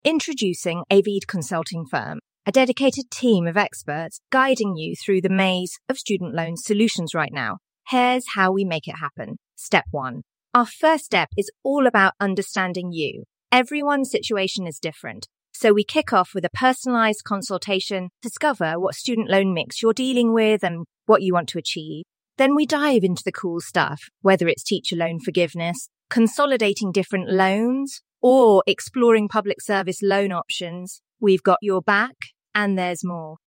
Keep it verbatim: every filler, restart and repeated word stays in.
Introducing Avid Consulting Firm, a dedicated team of experts guiding you through the maze of student loan solutions right now. Here's how we make it happen. Step one. Our first step is all about understanding you. Everyone's situation is different, so we kick off with a personalized consultation to discover what student loan mix you're dealing with and what you want to achieve. Then we dive into the cool stuff, whether it's teacher loan forgiveness, consolidating different loans, or exploring public service loan options. We've got your back, and there's more.